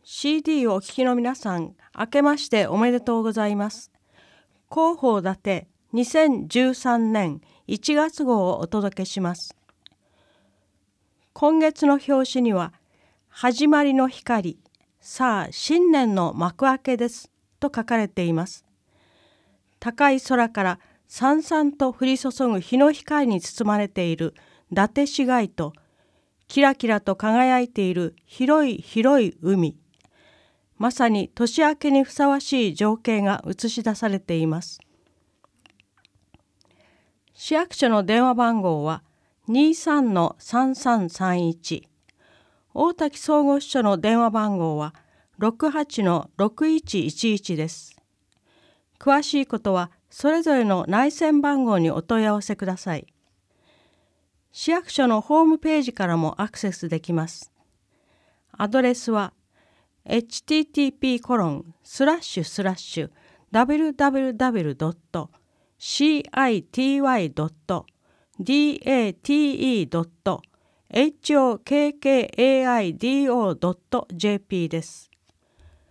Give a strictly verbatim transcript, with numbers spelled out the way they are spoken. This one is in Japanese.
シーディー をお聴きの皆さん、明けましておめでとうございます。広報立てにせんじゅうさんねんいちがつ号をお届けします。今月の表紙には、始まりの光、さあ新年の幕開けですと書かれています。高い空からさんさんと降り注ぐ日の光に包まれている伊達市街と、キラキラと輝いている広い広い海、まさに年明けにふさわしい情景が映し出されています。市役所の電話番号は にさんのさんさんさんいち、大滝総合支所の電話番号は ろくはちのろくいちいちいち です。詳しいことはそれぞれの内線番号にお問い合わせください。市役所のホームページからもアクセスできます。アドレスは エイチティーティーピーコロンスラッシュスラッシュダブリューダブリューダブリュードットシーアイティーワイドットディーエーティーイードットエイチオーケーケーエーアイディーオードットジェーピー です。